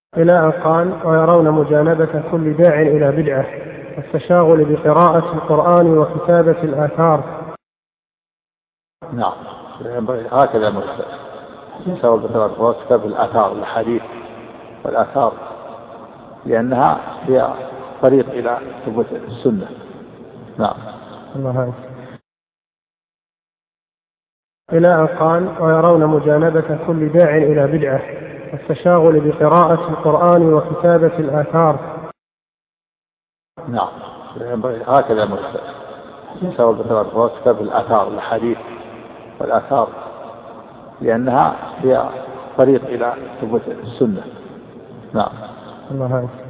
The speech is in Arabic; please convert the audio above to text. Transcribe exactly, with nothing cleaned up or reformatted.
إلى أن قال: ويرون مجانبة كل داع إلى بدعة والتشاغل بقراءة القرآن وكتابة الآثار. نعم، هكذا تشاغل بقراءة القرآن وكتابة الآثار، الحديث والآثار، لأنها هي طريق إلى ثبوت السنة. نعم. الله. إلى أن قال: ويرون مجانبة كل داع إلى بدعة والتشاغل بقراءة القرآن وكتابة الآثار. نعم، هكذا تشاغل بقراءة القرآن وكتابة الآثار، الحديث والآثار، لأنها هي طريق إلى ثبوت السنة. نعم. الله.